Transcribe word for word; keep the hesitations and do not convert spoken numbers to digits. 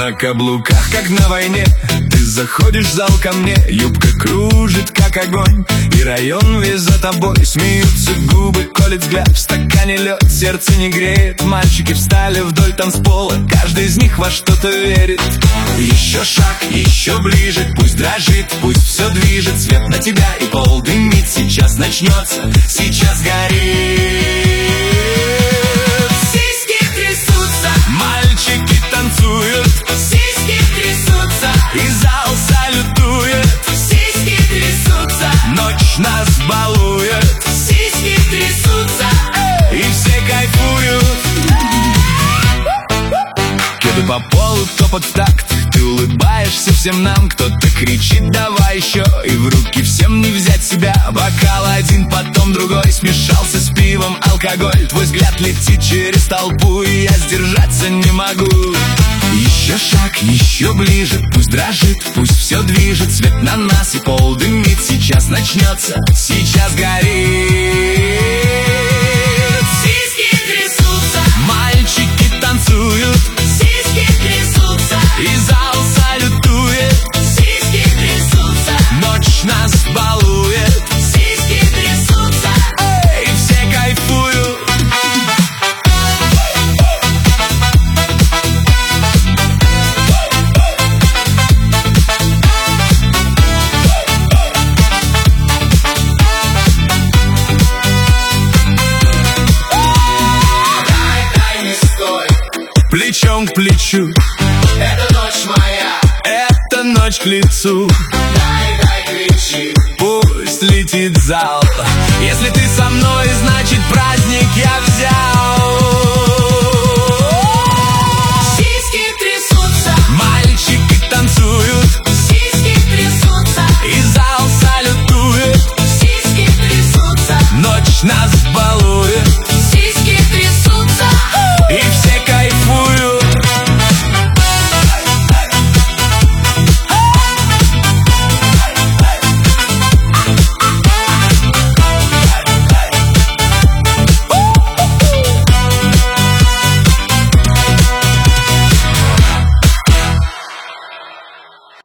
На каблуках, как на войне, ты заходишь в зал ко мне. Юбка кружит, как огонь, и район весь за тобой. Смеются губы, колет взгляд, в стакане лед, сердце не греет. Мальчики встали вдоль танцпола, каждый из них во что-то верит. Еще шаг, еще ближе, пусть дрожит, пусть все движет. Свет на тебя и пол дымит, сейчас начнется, сейчас горит. Сиськи трясутся, Мальчики танцуют, сиськи трясутся, и зал салютует. сиськи трясутся, Ночь нас балует, сиськи трясутся. и все кайфуют. Кеды по полу, топот в такт, ты улыбаешься всем нам. Кто-то кричит: давай еще, и в руки всем не взять себя. Бокал один, потом другой, смешался с пивом алкоголь. Твой взгляд летит через толпу, и я сдержаться не могу. Еще шаг, еще ближе, пусть дрожит, пусть все движет. Свет на нас и пол дымит, сейчас начнется, сейчас горит. Сиськи трясутся, Мальчики танцуют, сиськи трясутся, и зал салютует. сиськи трясутся, Ночь нас балует, сиськи трясутся. и все кайфуют. Дай, дай, не стой, Плечом к плечу, это ночь моя. эта ночь к лицу. Дай, дай, кричи, Пусть летит зал,